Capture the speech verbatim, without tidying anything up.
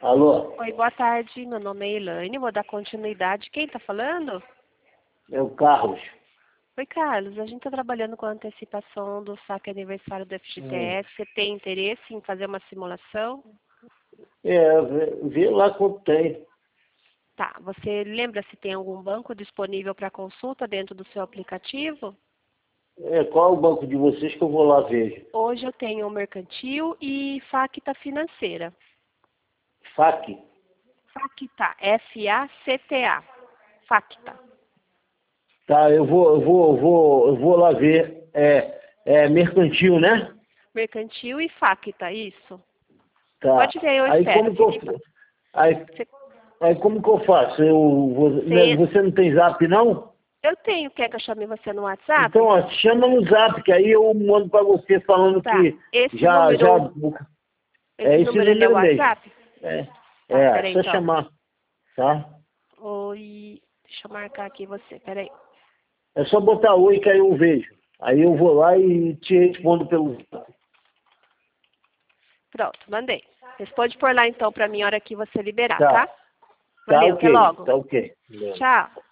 Alô? Oi, boa tarde. Meu nome é Elaine. Vou dar continuidade. Quem está falando? É o Carlos. Oi, Carlos. A gente está trabalhando com a antecipação do saque aniversário do F G T S. Hum. Você tem interesse em fazer uma simulação? É, vê, vê lá quanto tem. Tá. Você lembra se tem algum banco disponível para consulta dentro do seu aplicativo? É, qual é o banco de vocês que eu vou lá ver? Hoje eu tenho o Mercantil e Facta Financeira. F A C? Facta. F A C T A. Facta. Tá, eu vou, eu vou, eu vou, eu vou lá ver. É, é mercantil, né? Mercantil e Facta, isso. Tá. Pode ver, eu Aí espero. como que eu, aí, Você, aí como que eu faço? Eu, vou- né, você, você não tem zap, não? eu tenho. Quer que eu chame você no WhatsApp? Então, ó, chama no zap, que aí eu mando pra você falando Tá. que Esse já, já, número, é esse esse número ele é o número mesmo. WhatsApp? É, Tá, é, peraí só então. chamar, tá? Oi, deixa eu marcar aqui você, peraí. É só botar oi que aí eu vejo. Aí eu vou lá e te respondo pelo zap. Pronto, mandei. Responde por lá então pra mim a hora que você liberar, Tá, tá? tá Valeu, até ok, logo. tá ok. Tchau.